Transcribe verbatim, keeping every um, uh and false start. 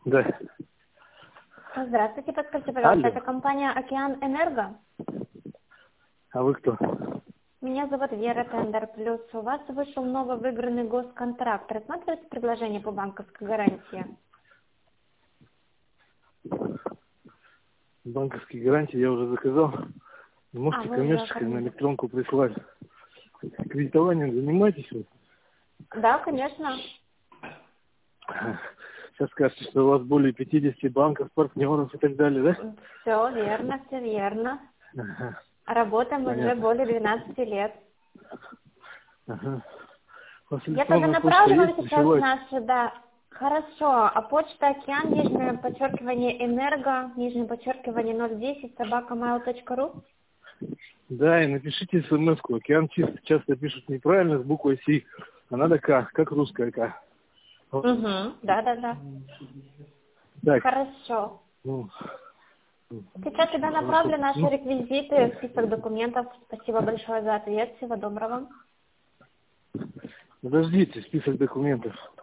Да. Здравствуйте, подскажите, пожалуйста, Алло. это компания «Океан Энерго». А вы кто? Меня зовут Вера Тендер Плюс. У вас вышел новый выигранный госконтракт. Рассматриваете предложение по банковской гарантии? Банковские гарантии я уже заказал. Можете А, вы уже коммерческой на оформили. электронку прислать. Кредитованием занимаетесь вы? Да, конечно. Сейчас скажете, что у вас более пятидесяти банков, партнеров и так далее, да? Все верно, все верно. Ага, Работаем уже понятно. более двенадцати лет. Ага. У вас Я тогда электронная почта направлю вам есть? сейчас Присылайте. наши, да. Хорошо. А почта «Океан», нижнее подчеркивание «Энерго», нижнее подчеркивание ноль десять, собака mail точка ру. Да, и напишите смс-ку. Океан чисто часто пишут неправильно с буквой С, а надо К, как русская К. Вот. Угу. Да, да, да. Так, Хорошо. ну, Сейчас тогда направлю наши ну, реквизиты, список документов. Спасибо большое за ответ. Всего доброго. подождите, список документов.